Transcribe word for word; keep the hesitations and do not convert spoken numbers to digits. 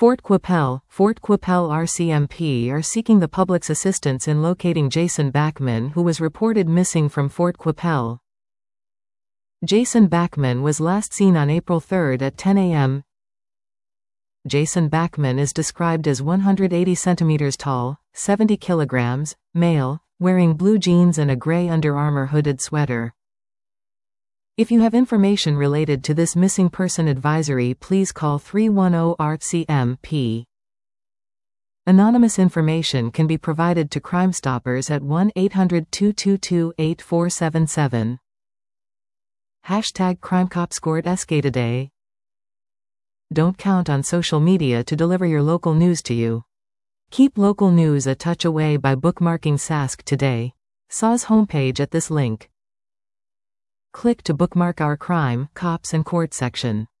Fort Qu'Appelle, Fort Qu'Appelle R C M P are seeking the public's assistance in locating Jason Backman, who was reported missing from Fort Qu'Appelle. Jason Backman was last seen on April third at ten a m Jason Backman is described as one hundred eighty centimeters tall, seventy kilograms, male, wearing blue jeans and a gray Under Armour hooded sweater. If you have information related to this missing person advisory, please call three one zero R C M P. Anonymous information can be provided to Crime Stoppers at one eight hundred two two two eight four seven seven. Hashtag CrimeCopsCourtSK today. Don't count on social media to deliver your local news to you. Keep local news a touch away by bookmarking Sask Today, S A's homepage at this link. Click to bookmark our Crime, Cops and Court section.